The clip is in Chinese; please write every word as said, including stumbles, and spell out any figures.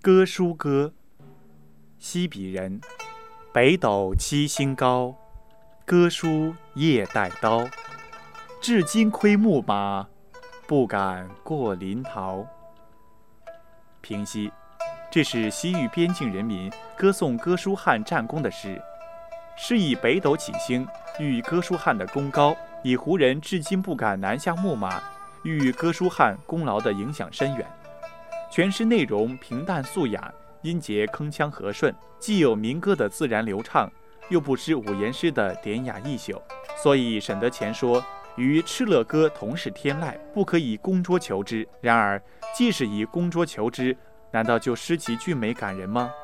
歌书歌，西鄙人。北斗七星高，歌书夜带刀。至今窥牧马，不敢过临洮。平西，这是西域边境人民歌颂哥舒翰战功的诗，是以北斗起星，喻哥舒翰的功高，以胡人至今不敢南下牧马，喻哥舒翰功劳的影响深远。全诗内容平淡素雅，音节铿锵和顺，既有民歌的自然流畅，又不失五言诗的典雅逸秀。所以沈德潜说，与敕勒歌同是天籁，不可以公拙求之。然而既是以公拙求之，难道就失其俊美感人吗？